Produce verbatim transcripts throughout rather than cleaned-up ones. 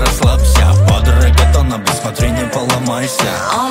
расслабься, под реггетон, без смотри, не поломайся.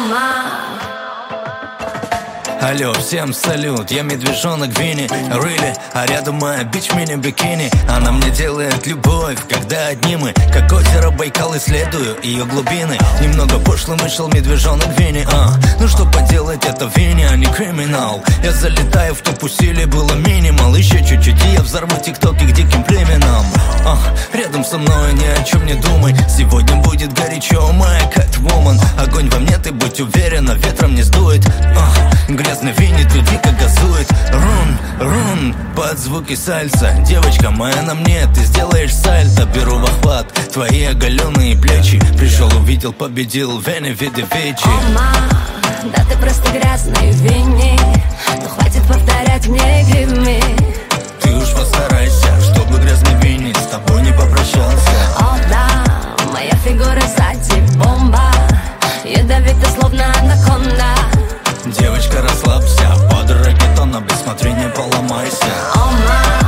Алло, всем салют, я медвежонок Винни, really, а рядом моя бич мини-бикини. Она мне делает любовь, когда одни мы, как озеро Байкал, исследую ее глубины. Немного пошлым вышел медвежонок Винни, а. Ну что поделать, это Винни, а не криминал. Я залетаю в топ, усилий было минимал. Еще чуть-чуть, и я взорву тиктоки к диким племенам. а. Рядом со мной ни о чем не думай, сегодня будет горячо, моя Catwoman. Огонь во мне, ты будь уверена, ветром не сдует. а. Грязный Винни тут дико газует. Рун, рун, под звуки сальса. Девочка моя на мне, ты сделаешь сальто. Беру в охват твои оголенные плечи. Пришел, увидел, победил, Винни, види вечи. Да ты просто грязный Винни, но хватит повторять мне give me. Ты уж постарайся, чтобы грязный Винни с тобой не попрощался. О да, моя фигура сзади бомба, ядовита словно анаконда. Девочка, расслабься, под реггетон, без смотри, не поломайся. О ма.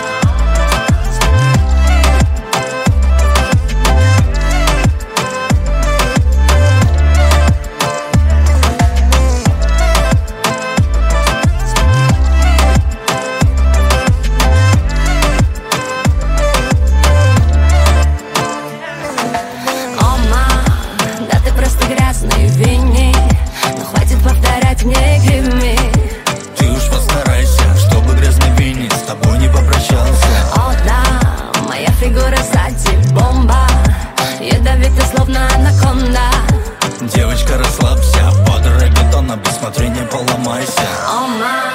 Грязный Винни, но хватит повторять мне give me. Ты уж постарайся, чтобы грязный Винни с тобой не попрощался. О да, моя фигура сзади бомба, ядовита словно анаконда. Девочка, расслабься, под реггетон, без смотри, не поломайся. О ма.